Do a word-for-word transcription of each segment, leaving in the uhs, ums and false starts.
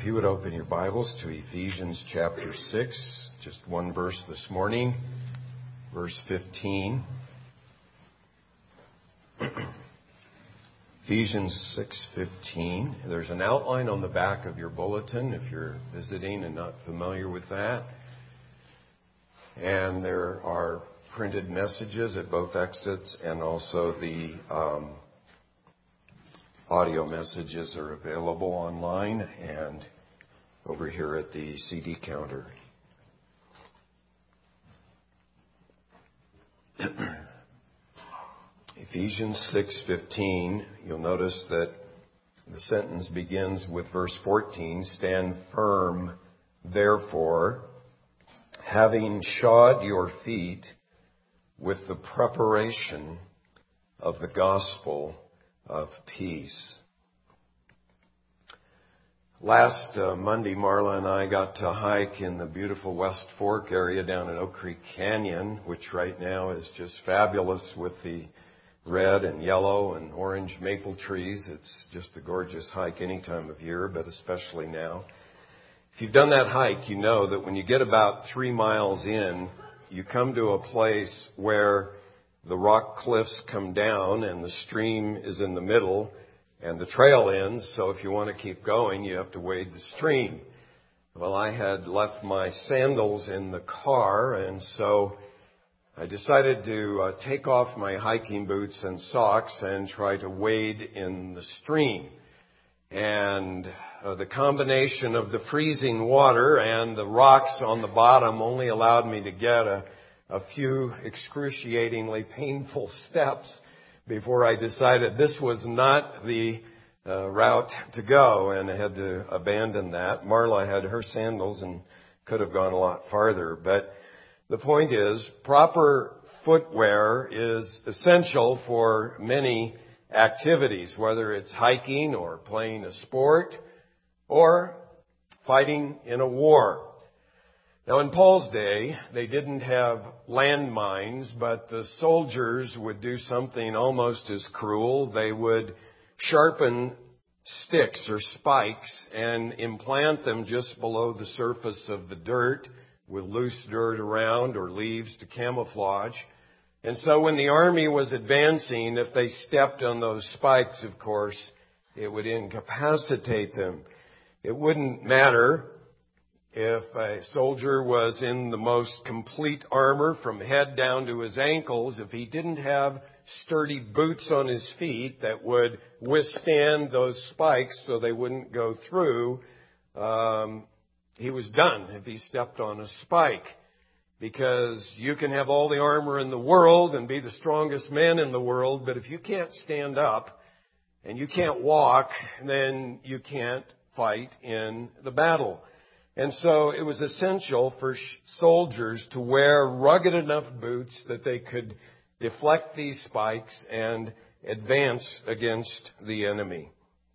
If you would open your Bibles to Ephesians chapter six, just one verse this morning, verse fifteen. Ephesians six fifteen. There's an outline on the back of your bulletin if you're visiting and not familiar with that. And there are printed messages at both exits, and also the um, audio messages are available online and over here at the C D counter. Ephesians six fifteen, you'll notice that the sentence begins with verse fourteen, stand firm, therefore, having shod your feet with the preparation of the gospel of peace. Last uh, Monday, Marla and I got to hike in the beautiful West Fork area down in Oak Creek Canyon, which right now is just fabulous with the red and yellow and orange maple trees. It's just a gorgeous hike any time of year, but especially now. If you've done that hike, you know that when you get about three miles in, you come to a place where the rock cliffs come down and the stream is in the middle and the trail ends. So if you want to keep going, you have to wade the stream. Well, I had left my sandals in the car, and so I decided to uh, take off my hiking boots and socks and try to wade in the stream. And uh, the combination of the freezing water and the rocks on the bottom only allowed me to get a, a few excruciatingly painful steps before I decided this was not the uh, route to go, and I had to abandon that. Marla had her sandals and could have gone a lot farther, but the point is, proper footwear is essential for many activities, whether it's hiking or playing a sport or fighting in a war. Now, in Paul's day, they didn't have landmines, but the soldiers would do something almost as cruel. They would sharpen sticks or spikes and implant them just below the surface of the dirt with loose dirt around or leaves to camouflage. And so when the army was advancing, if they stepped on those spikes, of course, it would incapacitate them. It wouldn't matter if a soldier was in the most complete armor from head down to his ankles. If he didn't have sturdy boots on his feet that would withstand those spikes so they wouldn't go through, um, he was done if he stepped on a spike. Because you can have all the armor in the world and be the strongest man in the world, but if you can't stand up and you can't walk, then you can't fight in the battle. And so it was essential for soldiers to wear rugged enough boots that they could deflect these spikes and advance against the enemy.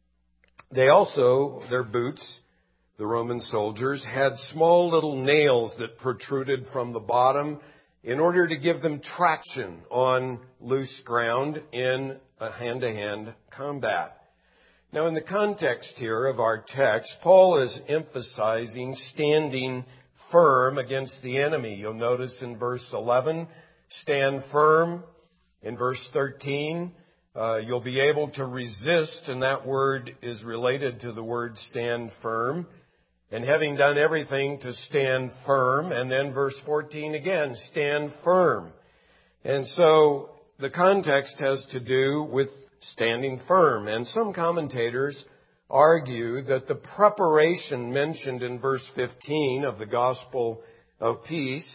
They also, their boots, the Roman soldiers, had small little nails that protruded from the bottom in order to give them traction on loose ground in a hand-to-hand combat. Now, in the context here of our text, Paul is emphasizing standing firm against the enemy. You'll notice in verse eleven, stand firm. In verse thirteen, uh, you'll be able to resist, and that word is related to the word stand firm. And having done everything to stand firm, and then verse fourteen again, stand firm. And so the context has to do with standing firm. And some commentators argue that the preparation mentioned in verse fifteen of the gospel of peace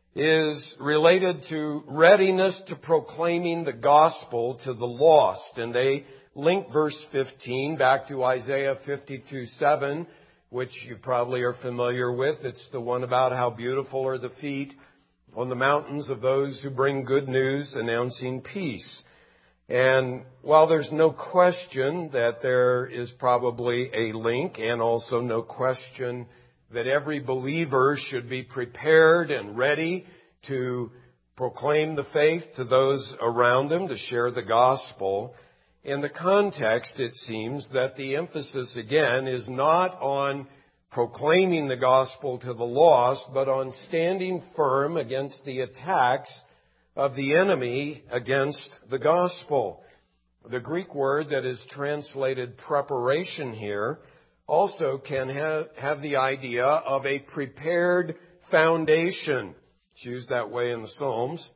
is related to readiness to proclaiming the gospel to the lost. And they link verse fifteen back to Isaiah fifty-two seven, which you probably are familiar with. It's the one about how beautiful are the feet on the mountains of those who bring good news announcing peace. And while there's no question that there is probably a link, and also no question that every believer should be prepared and ready to proclaim the faith to those around them, to share the gospel, In the context, it seems that the emphasis again is not on proclaiming the gospel to the lost, but on standing firm against the attacks of the enemy against the gospel. The Greek word that is translated preparation here also can have, have the idea of a prepared foundation. It's used that way in the Psalms.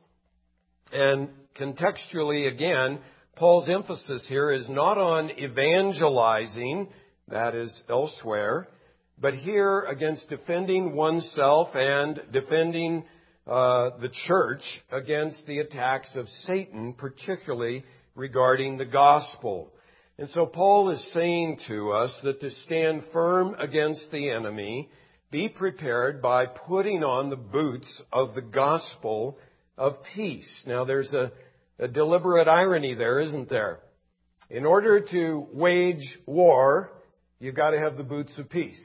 And contextually, again, Paul's emphasis here is not on evangelizing, that is elsewhere, but here against defending oneself and defending uh, the church against the attacks of Satan, particularly regarding the gospel. And so Paul is saying to us that to stand firm against the enemy, be prepared by putting on the boots of the gospel of peace. Now there's a, a deliberate irony there, isn't there? In order to wage war, you've got to have the boots of peace.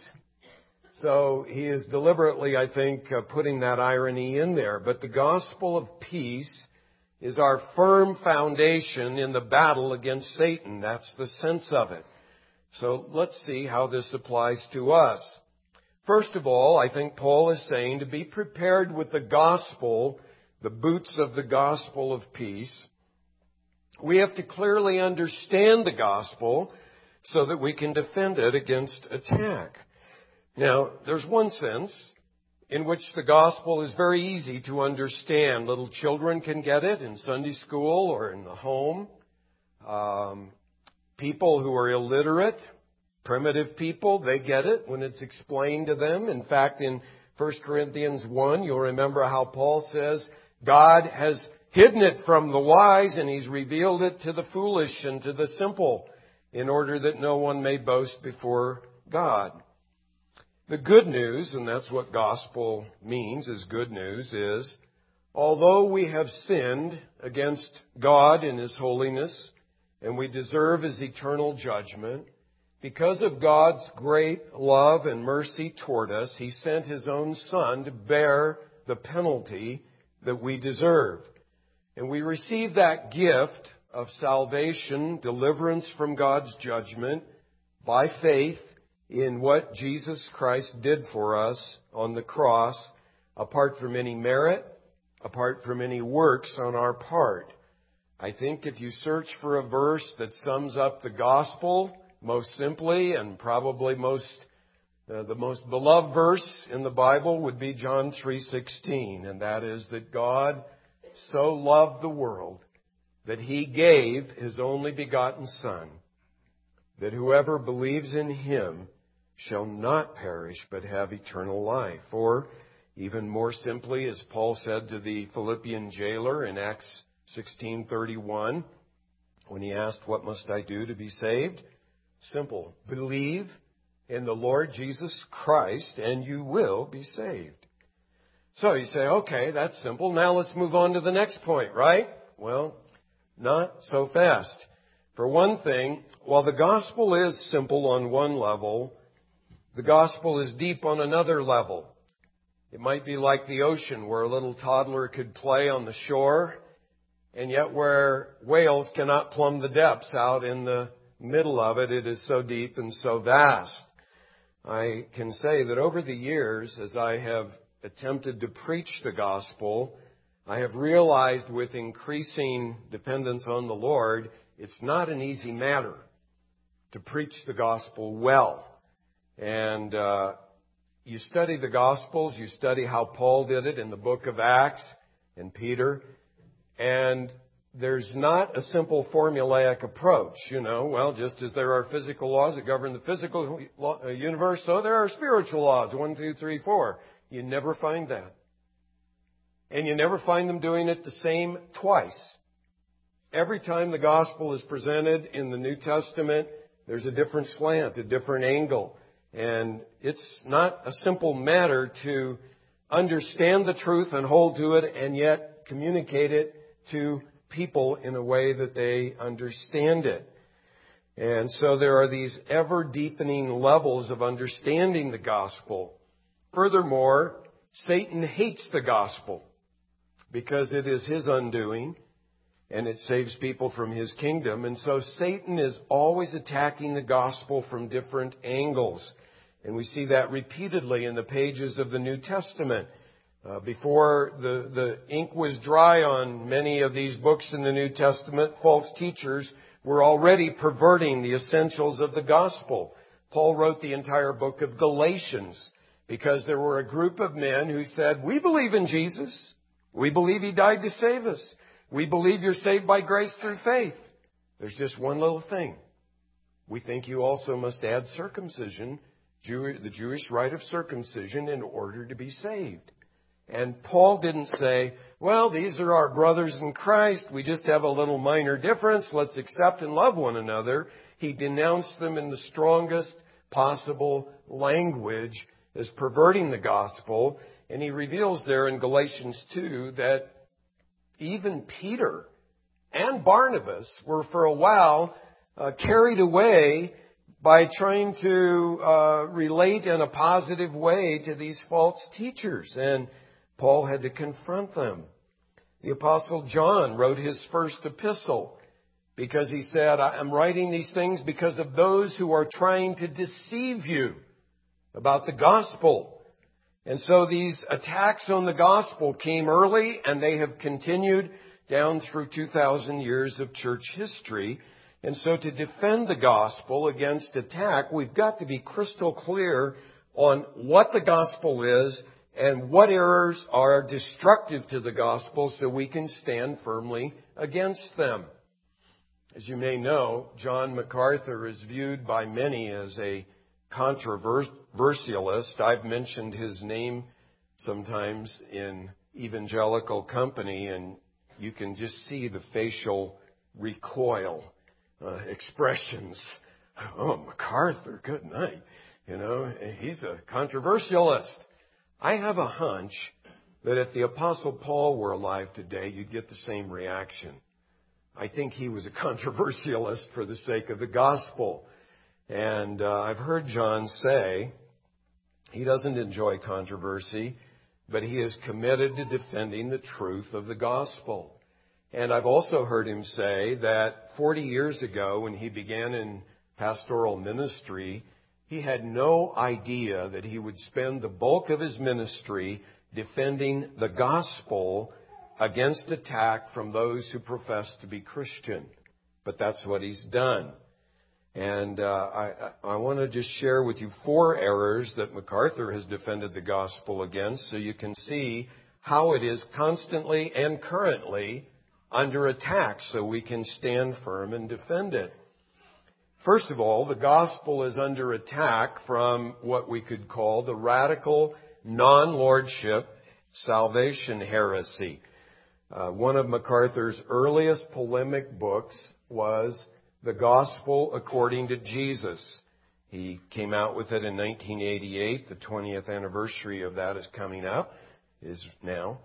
So he is deliberately, I think, uh, putting that irony in there. But the gospel of peace is our firm foundation in the battle against Satan. That's the sense of it. So let's see how this applies to us. First of all, I think Paul is saying to be prepared with the gospel, the boots of the gospel of peace. We have to clearly understand the gospel so that we can defend it against attack. Now, there's one sense in which the gospel is very easy to understand. Little children can get it in Sunday school or in the home. Um, people who are illiterate, primitive people, they get it when it's explained to them. In fact, in First Corinthians one, you'll remember how Paul says, God has hidden it from the wise and He's revealed it to the foolish and to the simple in order that no one may boast before God. The good news, and that's what gospel means, is good news, is although we have sinned against God in His holiness and we deserve His eternal judgment, because of God's great love and mercy toward us, He sent His own Son to bear the penalty that we deserve. And we receive that gift of salvation, deliverance from God's judgment, by faith in what Jesus Christ did for us on the cross, apart from any merit, apart from any works on our part. I think if you search for a verse that sums up the gospel most simply and probably most uh, the most beloved verse in the Bible would be John three sixteen, and that is that God so loved the world that He gave His only begotten Son, that whoever believes in Him shall not perish but have eternal life. Or even more simply, as Paul said to the Philippian jailer in Acts sixteen thirty-one, when he asked, "What must I do to be saved?" Simple. Believe in the Lord Jesus Christ and you will be saved. So you say, okay, that's simple. Now let's move on to the next point, right? Well, not so fast. For one thing, while the gospel is simple on one level, the gospel is deep on another level. It might be like the ocean where a little toddler could play on the shore, and yet where whales cannot plumb the depths out in the middle of it, it is so deep and so vast. I can say that over the years, as I have attempted to preach the gospel, I have realized with increasing dependence on the Lord, it's not an easy matter to preach the gospel well. And uh, you study the Gospels, you study how Paul did it in the book of Acts and Peter, and there's not a simple formulaic approach. You know, well, just as there are physical laws that govern the physical universe, so there are spiritual laws, one, two, three, four. You never find that. And you never find them doing it the same twice. Every time the gospel is presented in the New Testament, there's a different slant, a different angle. And it's not a simple matter to understand the truth and hold to it and yet communicate it to people in a way that they understand it. And so there are these ever-deepening levels of understanding the gospel. Furthermore, Satan hates the gospel because it is his undoing. and it saves people from his kingdom. And so Satan is always attacking the gospel from different angles. And we see that repeatedly in the pages of the New Testament. Uh, before the, the ink was dry on many of these books in the New Testament, false teachers were already perverting the essentials of the gospel. Paul wrote the entire book of Galatians because there were a group of men who said, we believe in Jesus. We believe he died to save us. We believe you're saved by grace through faith. There's just one little thing. We think you also must add circumcision, Jew, the Jewish rite of circumcision, in order to be saved. And Paul didn't say, well, these are our brothers in Christ. We just have a little minor difference. Let's accept and love one another. He denounced them in the strongest possible language as perverting the gospel. And he reveals there in Galatians two that even Peter and Barnabas were for a while uh, carried away by trying to uh, relate in a positive way to these false teachers. And Paul had to confront them. The Apostle John wrote his first epistle because he said, I'm writing these things because of those who are trying to deceive you about the gospel. And so these attacks on the gospel came early, and they have continued down through two thousand years of church history. And so to defend the gospel against attack, we've got to be crystal clear on what the gospel is and what errors are destructive to the gospel so we can stand firmly against them. As you may know, John MacArthur is viewed by many as a controversialist. I've mentioned his name sometimes in evangelical company, and you can just see the facial recoil, uh, expressions. Oh, MacArthur, good night. You know, he's a controversialist. I have a hunch that if the Apostle Paul were alive today, you'd get the same reaction. I think he was a controversialist for the sake of the gospel. And uh, I've heard John say he doesn't enjoy controversy, but he is committed to defending the truth of the gospel. And I've also heard him say that forty years ago, when he began in pastoral ministry, he had no idea that he would spend the bulk of his ministry defending the gospel against attack from those who profess to be Christian. But that's what he's done. And uh, I, I want to just share with you four errors that MacArthur has defended the gospel against so you can see how it is constantly and currently under attack so we can stand firm and defend it. First of all, the gospel is under attack from what we could call the radical non-lordship salvation heresy. Uh, one of MacArthur's earliest polemic books was The Gospel According to Jesus. He came out with it in nineteen eighty-eight. The twentieth anniversary of that is coming up, is now.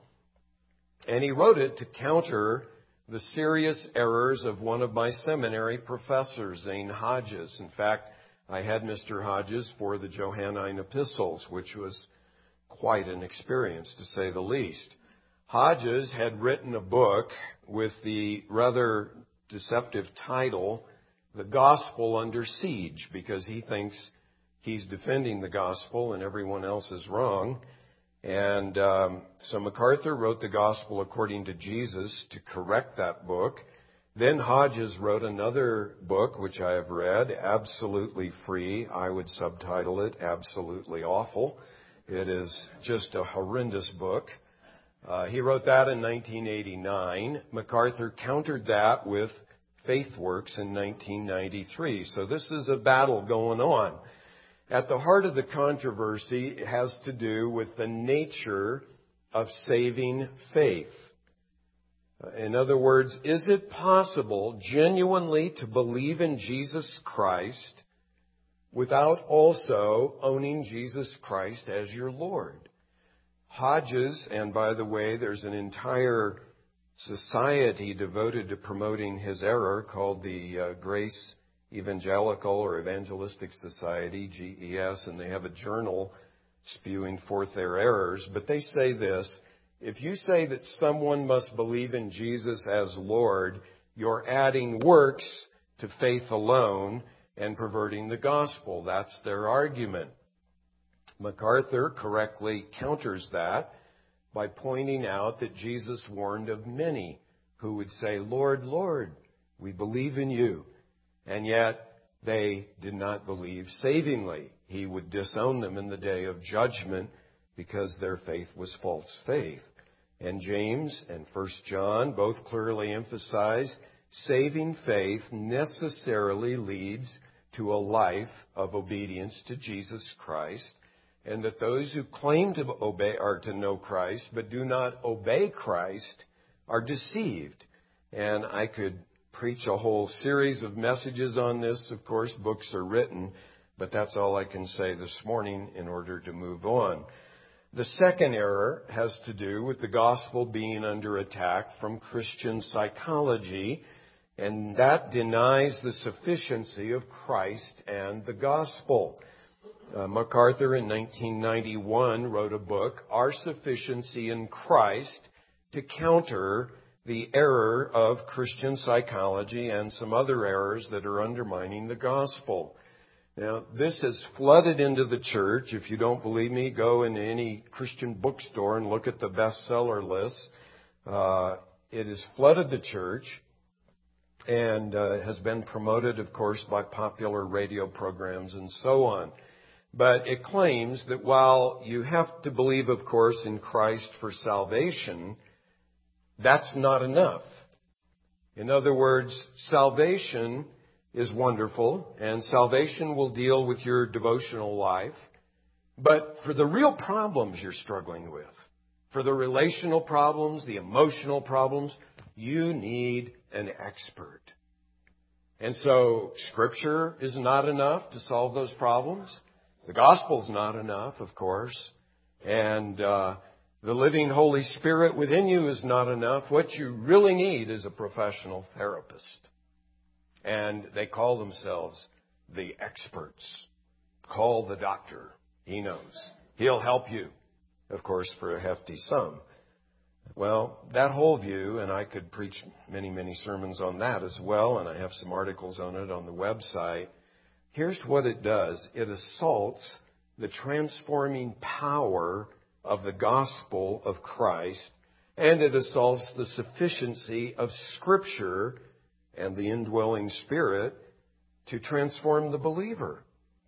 And he wrote it to counter the serious errors of one of my seminary professors, Zane Hodges. In fact, I had Mister Hodges for the Johannine epistles, which was quite an experience, to say the least. Hodges had written a book with the rather deceptive title, The Gospel Under Siege, because he thinks he's defending the gospel and everyone else is wrong. And um, so MacArthur wrote The Gospel According to Jesus to correct that book. Then Hodges wrote another book, which I have read, Absolutely Free. I would subtitle it Absolutely Awful. It is just a horrendous book. Uh, he wrote that in nineteen eighty-nine. MacArthur countered that with FaithWorks in nineteen ninety-three. So this is a battle going on. At the heart of the controversy has to do with the nature of saving faith. In other words, is it possible genuinely to believe in Jesus Christ without also owning Jesus Christ as your Lord? Hodges, and by the way, there's an entire society devoted to promoting his error called the uh, Grace Evangelical or Evangelistic Society, G E S, and they have a journal spewing forth their errors. But they say this: If you say that someone must believe in Jesus as Lord, you're adding works to faith alone and perverting the gospel. That's their argument. MacArthur correctly counters that by pointing out that Jesus warned of many who would say, Lord, Lord, we believe in you. And yet they did not believe savingly. He would disown them in the day of judgment because their faith was false faith. And James and First John both clearly emphasize saving faith necessarily leads to a life of obedience to Jesus Christ, and that those who claim to obey or to know Christ but do not obey Christ are deceived. And I could preach a whole series of messages on this. Of course, books are written, but that's all I can say this morning in order to move on. The second error has to do with the gospel being under attack from Christian psychology, and that denies the sufficiency of Christ and the gospel. Uh, MacArthur in nineteen ninety-one wrote a book, Our Sufficiency in Christ, to counter the error of Christian psychology and some other errors that are undermining the gospel. Now, this has flooded into the church. If you don't believe me, go into any Christian bookstore and look at the bestseller list. Uh, it has flooded the church and uh, has been promoted, of course, by popular radio programs and so on. But it claims that while you have to believe, of course, in Christ for salvation, that's not enough. In other words, salvation is wonderful, and salvation will deal with your devotional life. But for the real problems you're struggling with, for the relational problems, the emotional problems, you need an expert. And so Scripture is not enough to solve those problems. The gospel's not enough, of course. And uh, the living Holy Spirit within you is not enough. What you really need is a professional therapist. And they call themselves the experts. Call the doctor. He knows. He'll help you, of course, for a hefty sum. Well, that whole view, and I could preach many, many sermons on that as well, and I have some articles on it on the website. Here's what it does. It assaults the transforming power of the gospel of Christ, and it assaults the sufficiency of Scripture and the indwelling Spirit to transform the believer.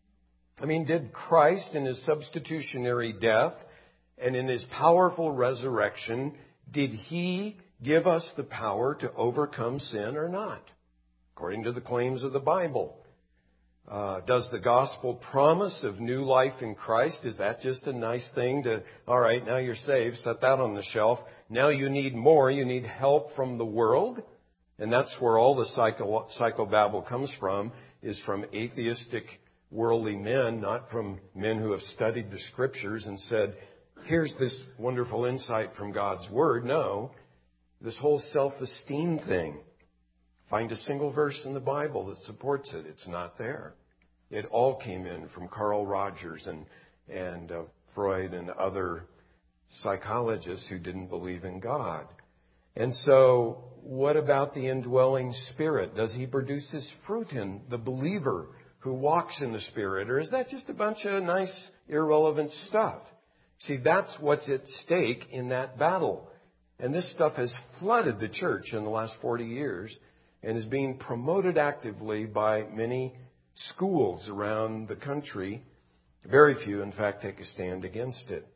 I mean, did Christ in His substitutionary death and in His powerful resurrection, did He give us the power to overcome sin or not? According to the claims of the Bible. Uh, does the gospel promise of new life in Christ, is that just a nice thing to, all right, now you're saved, set that on the shelf. Now you need more. You need help from the world. And that's where all the psycho, psychobabble comes from, is from atheistic, worldly men, not from men who have studied the Scriptures and said, here's this wonderful insight from God's Word. No, this whole self-esteem thing. Find a single verse in the Bible that supports it. It's not there. It all came in from Carl Rogers and, and uh, Freud and other psychologists who didn't believe in God. And so, what about the indwelling Spirit? Does He produce His fruit in the believer who walks in the Spirit? Or is that just a bunch of nice, irrelevant stuff? See, that's what's at stake in that battle. And this stuff has flooded the church in the last forty years and is being promoted actively by many schools around the country. Very few, in fact, take a stand against it.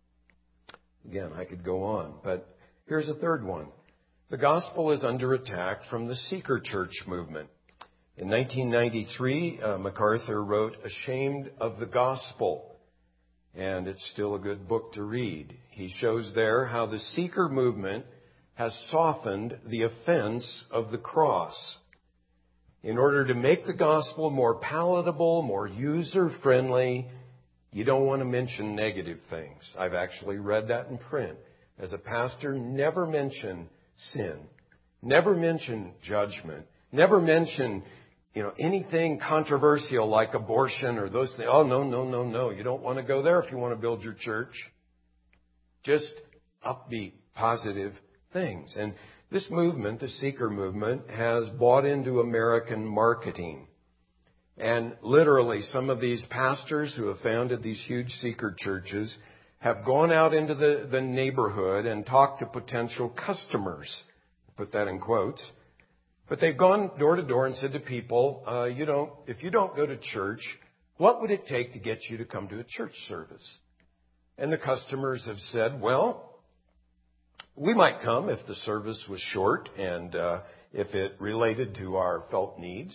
Again, I could go on, but here's a third one. The gospel is under attack from the seeker church movement. In nineteen ninety-three, uh, MacArthur wrote Ashamed of the Gospel, and it's still a good book to read. He shows there how the seeker movement has softened the offense of the cross. In order to make the gospel more palatable, more user-friendly, you don't want to mention negative things. I've actually read that in print. As a pastor, never mention sin. Never mention judgment. Never mention, you know, anything controversial like abortion or those things. Oh, no, no, no, no. You don't want to go there if you want to build your church. Just upbeat, positive things. And this movement, the Seeker movement, has bought into American marketing. And literally, some of these pastors who have founded these huge Seeker churches have gone out into the, the neighborhood and talked to potential customers. Put that in quotes. But they've gone door to door and said to people, uh, you don't, if you don't go to church, what would it take to get you to come to a church service? And the customers have said, well, we might come if the service was short and uh, if it related to our felt needs.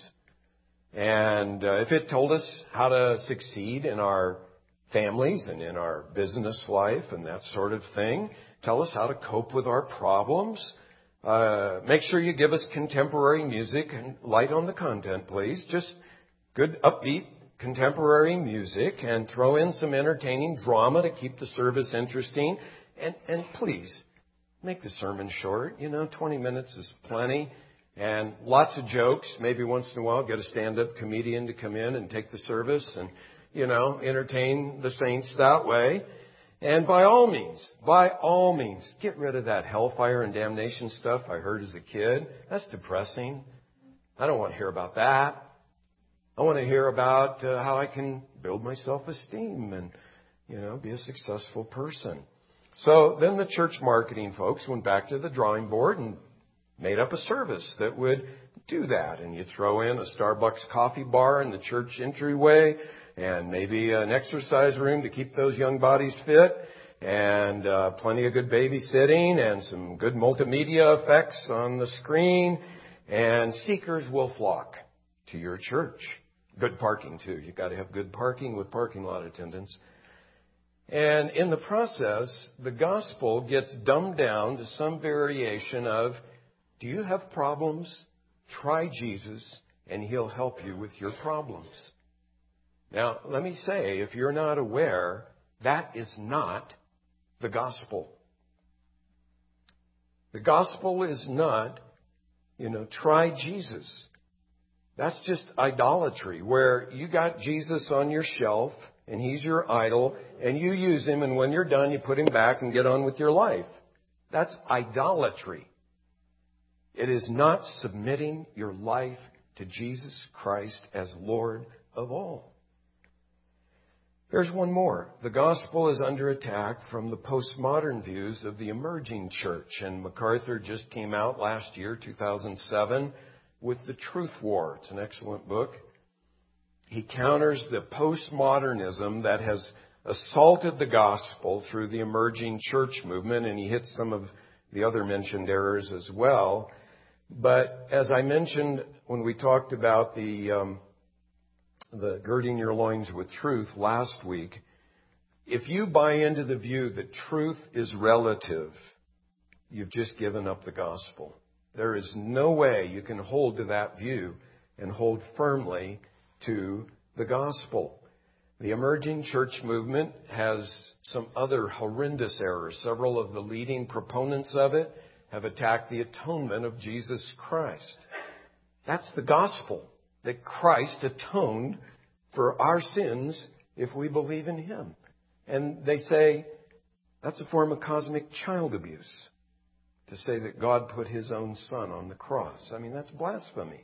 And uh, if it told us how to succeed in our families and in our business life and that sort of thing, tell us how to cope with our problems. Uh, make sure you give us contemporary music and light on the content, please. Just good, upbeat, contemporary music and throw in some entertaining drama to keep the service interesting. And, and please, make the sermon short. You know, twenty minutes is plenty. And lots of jokes. Maybe once in a while get a stand-up comedian to come in and take the service and, you know, entertain the saints that way. And by all means, by all means, get rid of that hellfire and damnation stuff I heard as a kid. That's depressing. I don't want to hear about that. I want to hear about uh, how I can build my self-esteem and, you know, be a successful person. So then the church marketing folks went back to the drawing board and made up a service that would do that. And you throw in a Starbucks coffee bar in the church entryway and maybe an exercise room to keep those young bodies fit and uh, plenty of good babysitting and some good multimedia effects on the screen. And seekers will flock to your church. Good parking, too. You've got to have good parking with parking lot attendants. And in the process, the gospel gets dumbed down to some variation of, do you have problems? Try Jesus, and He'll help you with your problems. Now, let me say, if you're not aware, that is not the gospel. The gospel is not, you know, try Jesus. That's just idolatry, where you got Jesus on your shelf, and He's your idol, and you use Him, and when you're done, you put Him back and get on with your life. That's idolatry. It is not submitting your life to Jesus Christ as Lord of all. There's one more. The gospel is under attack from the postmodern views of the emerging church. And MacArthur just came out last year, two thousand seven, with The Truth War. It's an excellent book. He counters the postmodernism that has assaulted the gospel through the emerging church movement, and he hits some of the other mentioned errors as well. But as I mentioned when we talked about the um, the girding your loins with truth last week, if you buy into the view that truth is relative, you've just given up the gospel. There is no way you can hold to that view and hold firmly to the gospel. The emerging church movement has some other horrendous errors. Several of the leading proponents of it have attacked the atonement of Jesus Christ. That's the gospel, that Christ atoned for our sins if we believe in Him. And they say that's a form of cosmic child abuse, to say that God put His own Son on the cross. I mean, that's blasphemy.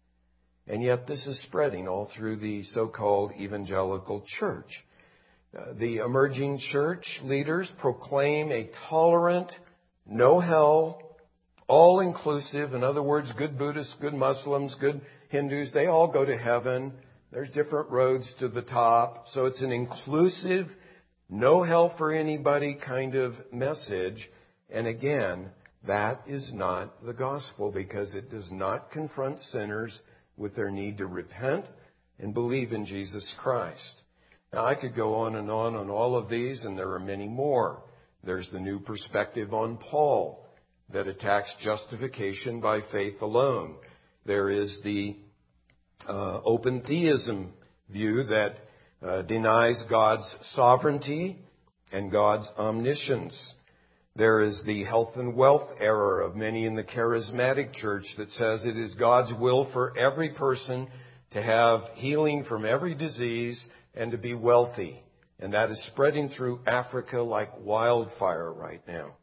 And yet this is spreading all through the so-called evangelical church. Uh, the emerging church leaders proclaim a tolerant, no hell, all-inclusive, in other words, good Buddhists, good Muslims, good Hindus, they all go to heaven. There's different roads to the top. So it's an inclusive, no hell for anybody kind of message. And again, that is not the gospel, because it does not confront sinners with their need to repent and believe in Jesus Christ. Now, I could go on and on on all of these, and there are many more. There's the new perspective on Paul that attacks justification by faith alone. There is the uh, open theism view that uh, denies God's sovereignty and God's omniscience. There is the health and wealth error of many in the charismatic church that says it is God's will for every person to have healing from every disease and to be wealthy. And that is spreading through Africa like wildfire right now.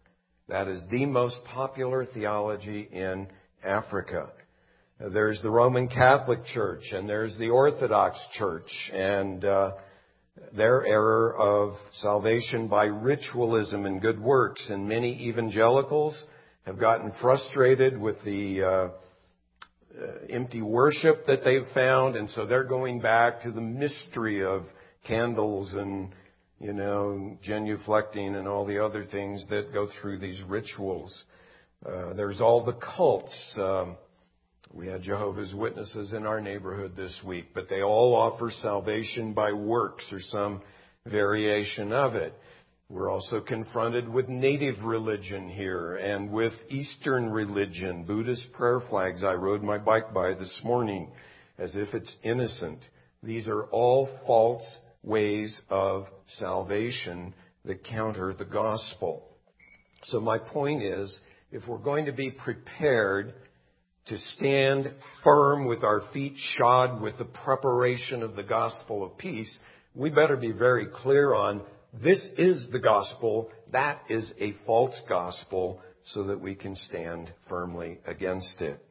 That is the most popular theology in Africa. There's the Roman Catholic Church, and there's the Orthodox Church, and uh, their error of salvation by ritualism and good works. And many evangelicals have gotten frustrated with the uh, uh, empty worship that they've found, and so they're going back to the mystery of candles and, you know, genuflecting and all the other things that go through these rituals. Uh, there's all the cults. Um, we had Jehovah's Witnesses in our neighborhood this week, but they all offer salvation by works or some variation of it. We're also confronted with native religion here and with Eastern religion, Buddhist prayer flags I rode my bike by this morning as if it's innocent. These are all false ways of salvation that counter the gospel. So my point is, if we're going to be prepared to stand firm with our feet shod with the preparation of the gospel of peace, we better be very clear on this is the gospel, that is a false gospel, so that we can stand firmly against it.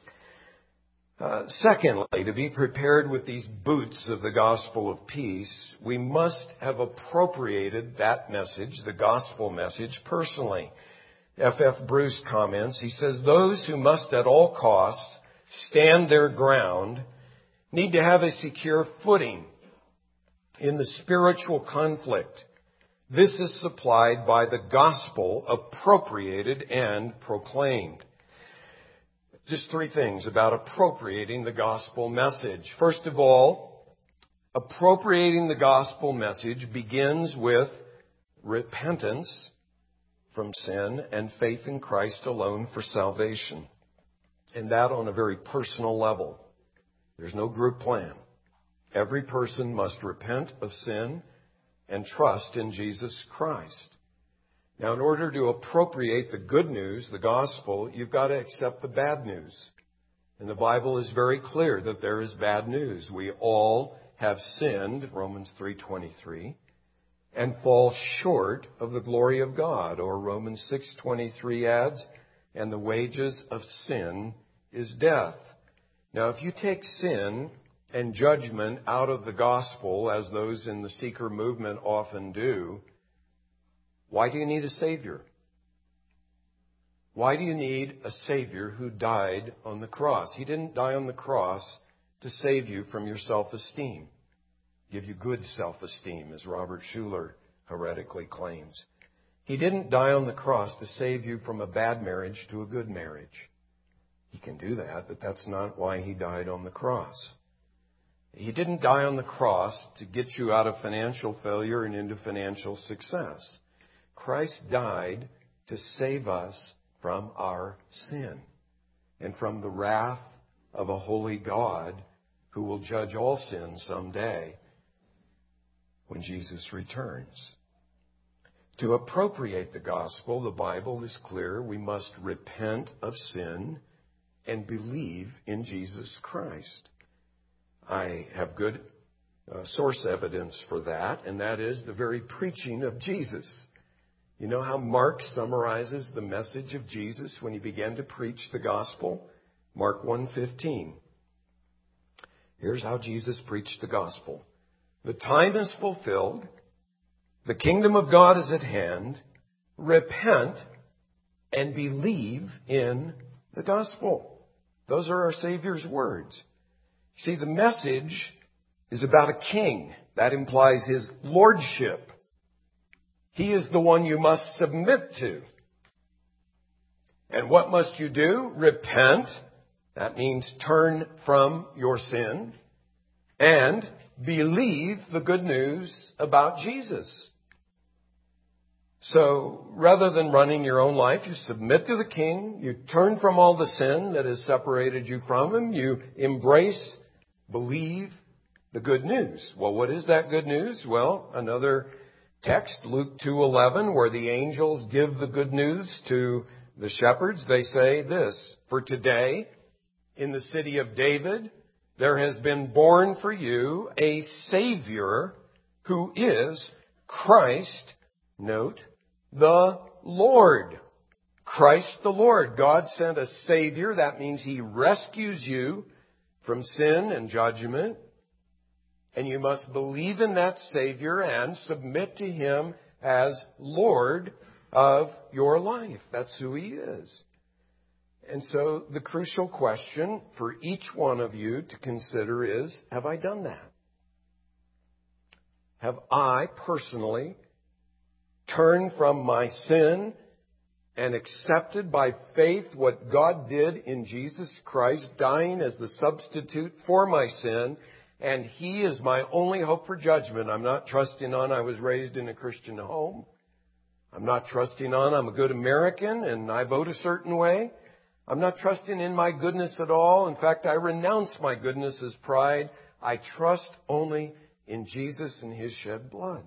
Uh, secondly, to be prepared with these boots of the gospel of peace, we must have appropriated that message, the gospel message, personally. F F Bruce comments, he says, those who must at all costs stand their ground need to have a secure footing in the spiritual conflict. This is supplied by the gospel appropriated and proclaimed. Just three things about appropriating the gospel message. First of all, appropriating the gospel message begins with repentance from sin and faith in Christ alone for salvation. And that on a very personal level. There's no group plan. Every person must repent of sin and trust in Jesus Christ. Now, in order to appropriate the good news, the gospel, you've got to accept the bad news. And the Bible is very clear that there is bad news. We all have sinned, Romans three twenty-three, and fall short of the glory of God. Or Romans six twenty-three adds, and the wages of sin is death. Now, if you take sin and judgment out of the gospel, as those in the seeker movement often do, why do you need a Savior? Why do you need a Savior who died on the cross? He didn't die on the cross to save you from your self-esteem, give you good self-esteem, as Robert Schuller heretically claims. He didn't die on the cross to save you from a bad marriage to a good marriage. He can do that, but that's not why he died on the cross. He didn't die on the cross to get you out of financial failure and into financial success. Christ died to save us from our sin and from the wrath of a holy God who will judge all sin someday when Jesus returns. To appropriate the gospel, the Bible is clear. We must repent of sin and believe in Jesus Christ. I have good uh, source evidence for that, and that is the very preaching of Jesus. You know how Mark summarizes the message of Jesus when he began to preach the gospel? Mark one fifteen. Here's how Jesus preached the gospel. The time is fulfilled. The kingdom of God is at hand. Repent and believe in the gospel. Those are our Savior's words. See, the message is about a king. That implies his lordship. He is the one you must submit to. And what must you do? Repent. That means turn from your sin and believe the good news about Jesus. So rather than running your own life, you submit to the King. You turn from all the sin that has separated you from him. You embrace, believe the good news. Well, what is that good news? Well, another text, Luke two eleven, where the angels give the good news to the shepherds. They say this, for today in the city of David, there has been born for you a Savior who is Christ, note, the Lord. Christ the Lord. God sent a Savior. That means He rescues you from sin and judgment. And you must believe in that Savior and submit to Him as Lord of your life. That's who He is. And so the crucial question for each one of you to consider is, have I done that? Have I personally turned from my sin and accepted by faith what God did in Jesus Christ, dying as the substitute for my sin, and He is my only hope for judgment? I'm not trusting on I was raised in a Christian home. I'm not trusting on I'm a good American and I vote a certain way. I'm not trusting in my goodness at all. In fact, I renounce my goodness as pride. I trust only in Jesus and His shed blood.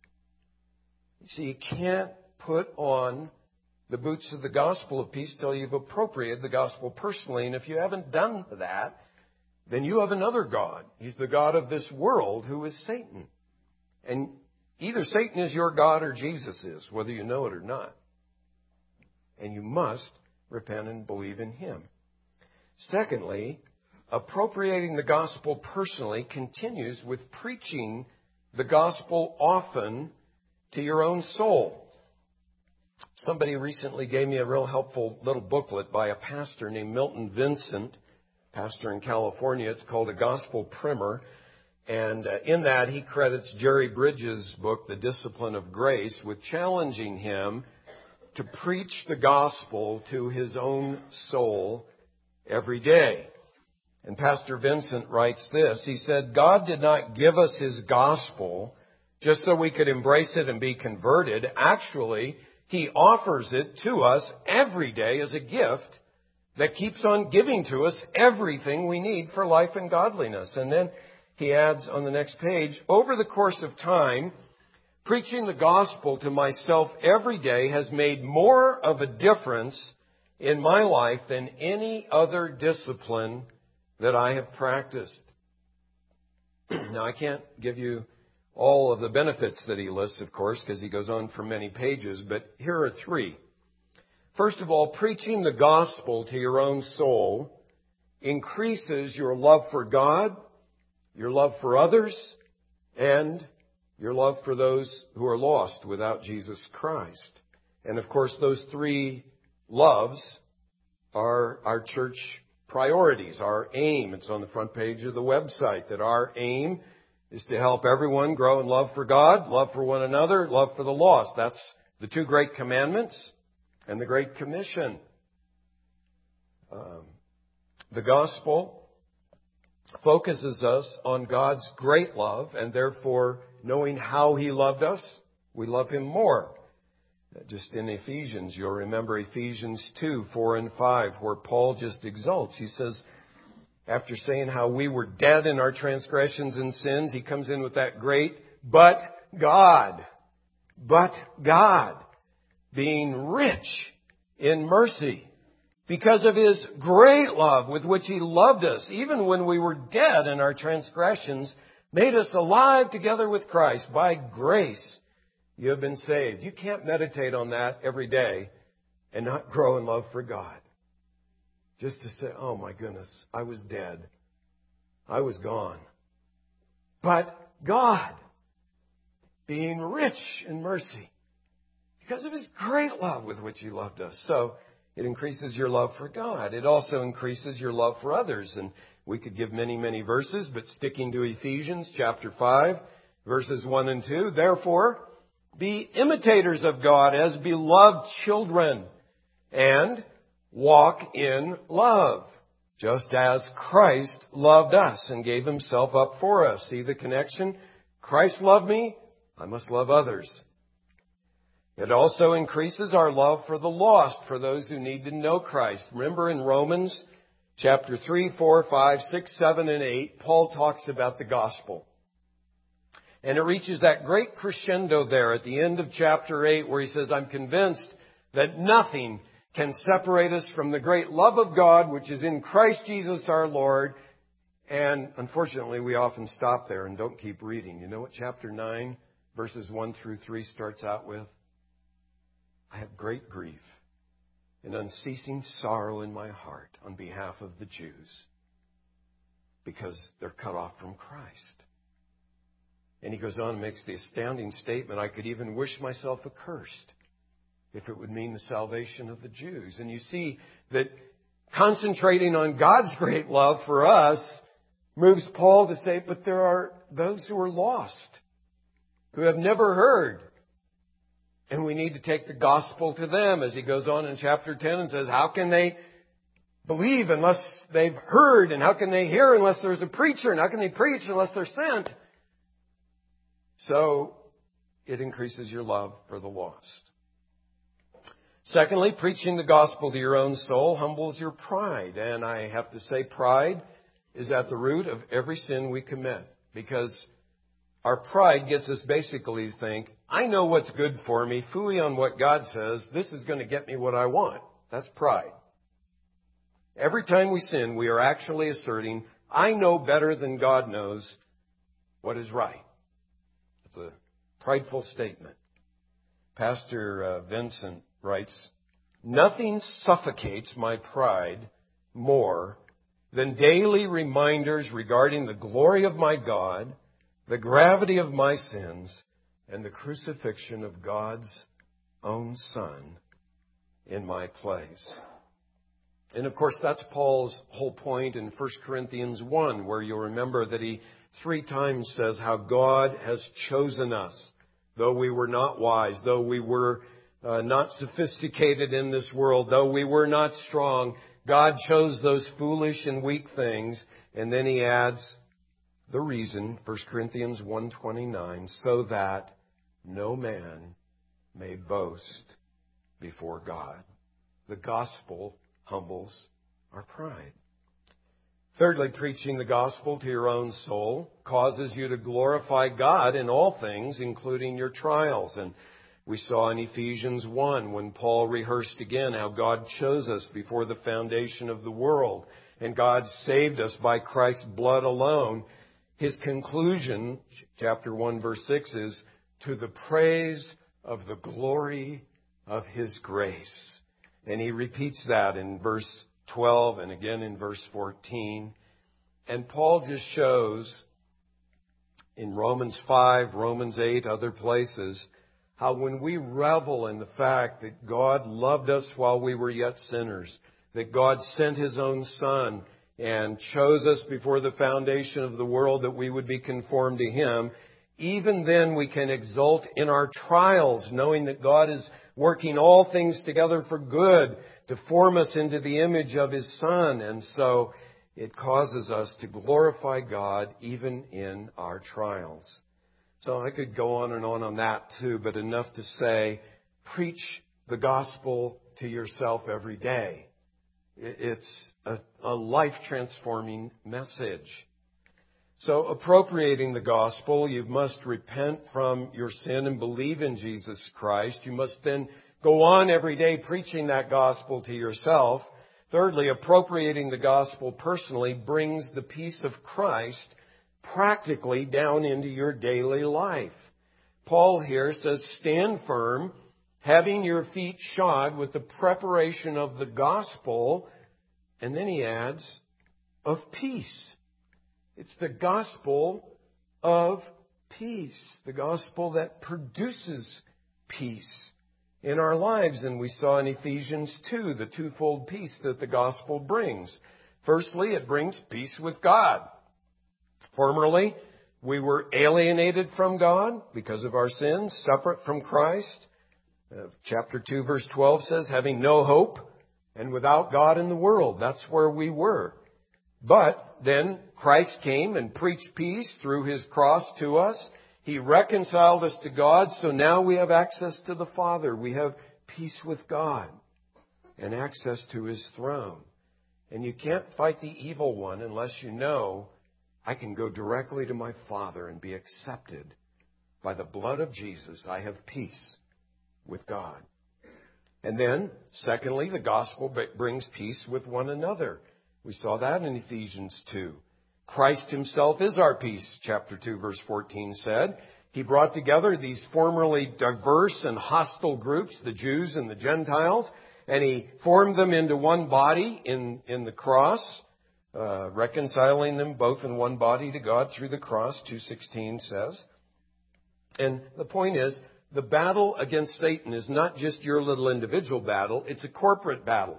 You see, you can't put on the boots of the gospel of peace till you've appropriated the gospel personally. And if you haven't done that, then you have another God. He's the God of this world, who is Satan. And either Satan is your God or Jesus is, whether you know it or not. And you must repent and believe in Him. Secondly, appropriating the gospel personally continues with preaching the gospel often to your own soul. Somebody recently gave me a real helpful little booklet by a pastor named Milton Vincent, pastor in California. It's called A Gospel Primer. And uh, in that, he credits Jerry Bridges' book, The Discipline of Grace, with challenging him to preach the gospel to his own soul every day. And Pastor Vincent writes this. He said, God did not give us His gospel just so we could embrace it and be converted. Actually, He offers it to us every day as a gift that keeps on giving to us everything we need for life and godliness. And then he adds on the next page, over the course of time, preaching the gospel to myself every day has made more of a difference in my life than any other discipline that I have practiced. Now, I can't give you all of the benefits that he lists, of course, because he goes on for many pages, but here are three. First of all, preaching the gospel to your own soul increases your love for God, your love for others, and your love for those who are lost without Jesus Christ. And of course, those three loves are our church priorities, our aim. It's on the front page of the website that our aim is to help everyone grow in love for God, love for one another, love for the lost. That's the two great commandments and the Great Commission. Um, the gospel focuses us on God's great love, and therefore, knowing how He loved us, we love Him more. Just in Ephesians, you'll remember Ephesians two, four and five, where Paul just exalts. He says, after saying how we were dead in our transgressions and sins, he comes in with that great, but God, but God, being rich in mercy, because of His great love with which He loved us, even when we were dead in our transgressions, made us alive together with Christ. By grace, you have been saved. You can't meditate on that every day and not grow in love for God. Just to say, oh my goodness, I was dead. I was gone. But God, being rich in mercy, because of His great love with which He loved us. So it increases your love for God. It also increases your love for others. And we could give many, many verses, but sticking to Ephesians chapter five, verses one and two. Therefore, be imitators of God as beloved children and walk in love, just as Christ loved us and gave Himself up for us. See the connection? Christ loved me, I must love others. It also increases our love for the lost, for those who need to know Christ. Remember in Romans chapter three, four, five, six, seven, and eight, Paul talks about the gospel. And it reaches that great crescendo there at the end of chapter eight where he says, I'm convinced that nothing can separate us from the great love of God, which is in Christ Jesus our Lord. And unfortunately, we often stop there and don't keep reading. You know what chapter nine, verses one through three starts out with? I have great grief an unceasing sorrow in my heart on behalf of the Jews because they're cut off from Christ. And he goes on and makes the astounding statement, I could even wish myself accursed if it would mean the salvation of the Jews. And you see that concentrating on God's great love for us moves Paul to say, but there are those who are lost, who have never heard. And we need to take the gospel to them, as he goes on in chapter ten and says, how can they believe unless they've heard? And how can they hear unless there's a preacher? And how can they preach unless they're sent? So it increases your love for the lost. Secondly, preaching the gospel to your own soul humbles your pride. And I have to say, pride is at the root of every sin we commit, because our pride gets us basically to think, I know what's good for me, phooey on what God says, this is going to get me what I want. That's pride. Every time we sin, we are actually asserting, I know better than God knows what is right. It's a prideful statement. Pastor uh, Vincent writes, nothing suffocates my pride more than daily reminders regarding the glory of my God, the gravity of my sins, and the crucifixion of God's own Son in my place. And of course, that's Paul's whole point in First Corinthians one, where you'll remember that he three times says how God has chosen us, though we were not wise, though we were uh, not sophisticated in this world, though we were not strong. God chose those foolish and weak things. And then he adds the reason, First Corinthians one twenty-nine, so that no man may boast before God. The gospel humbles our pride. Thirdly, preaching the gospel to your own soul causes you to glorify God in all things, including your trials. And we saw in Ephesians one, when Paul rehearsed again how God chose us before the foundation of the world, and God saved us by Christ's blood alone. His conclusion, chapter one, verse six, is to the praise of the glory of His grace. And he repeats that in verse twelve and again in verse fourteen. And Paul just shows in Romans five, Romans eight, other places, how when we revel in the fact that God loved us while we were yet sinners, that God sent His own Son and chose us before the foundation of the world that we would be conformed to Him, even then we can exult in our trials, knowing that God is working all things together for good to form us into the image of His Son. And so it causes us to glorify God even in our trials. So I could go on and on on that too, but enough to say, preach the gospel to yourself every day. It's a, a life-transforming message. So appropriating the gospel, you must repent from your sin and believe in Jesus Christ. You must then go on every day preaching that gospel to yourself. Thirdly, appropriating the gospel personally brings the peace of Christ practically down into your daily life. Paul here says, stand firm, having your feet shod with the preparation of the gospel. And then he adds, of peace. It's the gospel of peace, the gospel that produces peace in our lives. And we saw in Ephesians two the twofold peace that the gospel brings. Firstly, it brings peace with God. Formerly, we were alienated from God because of our sins, separate from Christ. Uh, chapter two, verse twelve says, having no hope and without God in the world. That's where we were. But then Christ came and preached peace through His cross to us. He reconciled us to God, so now we have access to the Father. We have peace with God and access to His throne. And you can't fight the evil one unless you know I can go directly to my Father and be accepted by the blood of Jesus. I have peace with God. And then, secondly, the gospel brings peace with one another. We saw that in Ephesians two. Christ Himself is our peace, chapter two, verse fourteen said. He brought together these formerly diverse and hostile groups, the Jews and the Gentiles, And He formed them into one body in, in the cross, uh, reconciling them both in one body to God through the cross, two sixteen says. And the point is, the battle against Satan is not just your little individual battle, it's a corporate battle.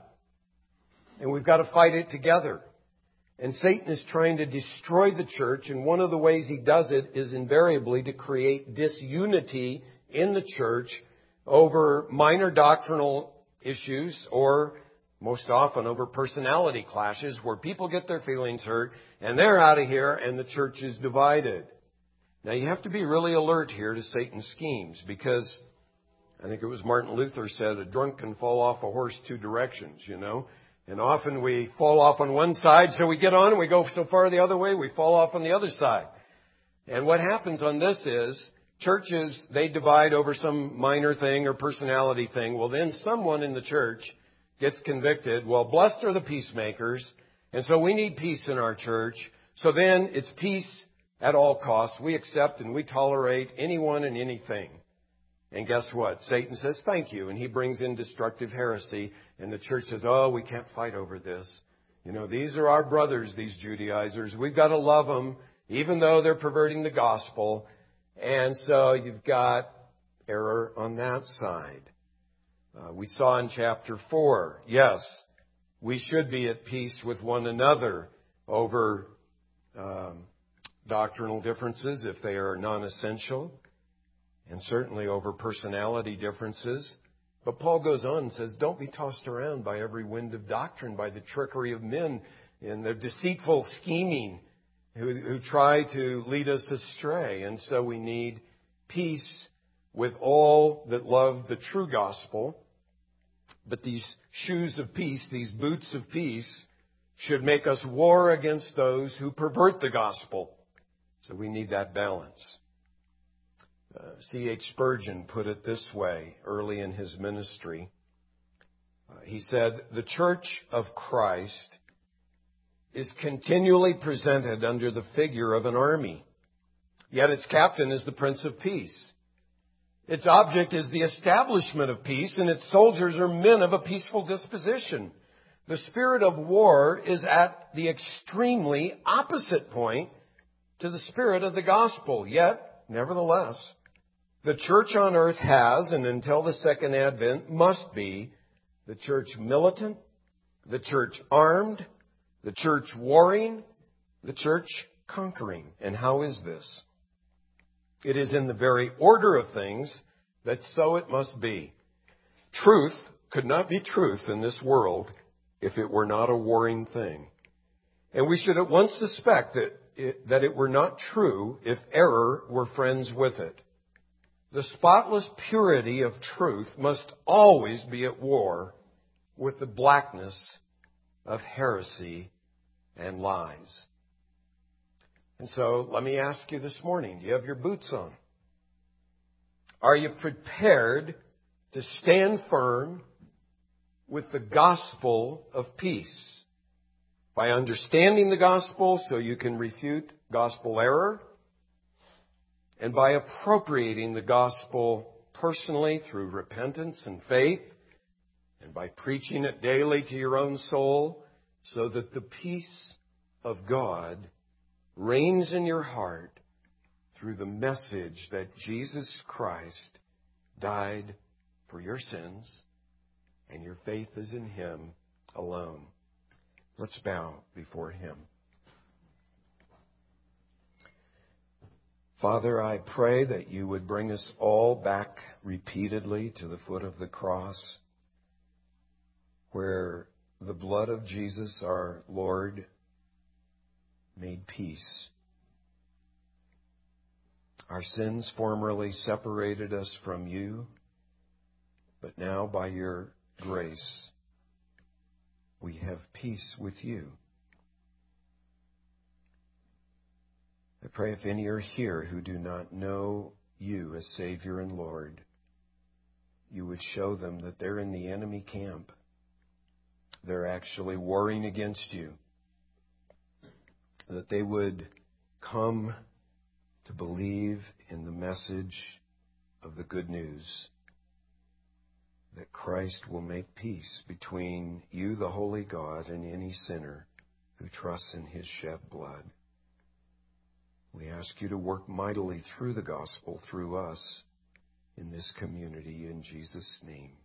And we've got to fight it together. And Satan is trying to destroy the church, and one of the ways he does it is invariably to create disunity in the church over minor doctrinal issues, or most often over personality clashes where people get their feelings hurt and they're out of here and the church is divided. Now you have to be really alert here to Satan's schemes, because I think it was Martin Luther said, a drunk can fall off a horse two directions, you know. And often we fall off on one side, so we get on and we go so far the other way, we fall off on the other side. And what happens on this is, churches, they divide over some minor thing or personality thing. Well, then someone in the church gets convicted. Well, blessed are the peacemakers, and so we need peace in our church. So then it's peace at all costs. We accept and we tolerate anyone and anything. And guess what? Satan says, thank you. And he brings in destructive heresy. And the church says, oh, we can't fight over this. You know, these are our brothers, these Judaizers. We've got to love them, even though they're perverting the gospel. And so you've got error on that side. Uh, we saw in chapter four, yes, we should be at peace with one another over um, doctrinal differences if they are non-essential, and certainly over personality differences. But Paul goes on and says, don't be tossed around by every wind of doctrine, by the trickery of men and their deceitful scheming who, who try to lead us astray. And so we need peace with all that love the true gospel. But these shoes of peace, these boots of peace, should make us war against those who pervert the gospel. So we need that balance. Uh, C H Spurgeon put it this way early in his ministry. Uh, he said, the Church of Christ is continually presented under the figure of an army, yet its captain is the Prince of Peace. Its object is the establishment of peace, and its soldiers are men of a peaceful disposition. The spirit of war is at the extremely opposite point to the spirit of the gospel. Yet, nevertheless, the church on earth has, and until the second advent must be, the church militant, the church armed, the church warring, the church conquering. And how is this? It is in the very order of things that so it must be. Truth could not be truth in this world if it were not a warring thing. And we should at once suspect that it, that it were not true if error were friends with it. The spotless purity of truth must always be at war with the blackness of heresy and lies. And so let me ask you this morning, do you have your boots on? Are you prepared to stand firm with the gospel of peace? By understanding the gospel so you can refute gospel error, and by appropriating the gospel personally through repentance and faith, and by preaching it daily to your own soul, so that the peace of God reigns in your heart through the message that Jesus Christ died for your sins, and your faith is in Him alone. Let's bow before Him. Father, I pray that you would bring us all back repeatedly to the foot of the cross, where the blood of Jesus, our Lord, made peace. Our sins formerly separated us from you, but now by your grace, we have peace with you. I pray if any are here who do not know you as Savior and Lord, you would show them that they're in the enemy camp. They're actually warring against you. That they would come to believe in the message of the good news. that Christ will make peace between you, the holy God, and any sinner who trusts in his shed blood. We ask you to work mightily through the gospel, through us, in this community, in Jesus' name.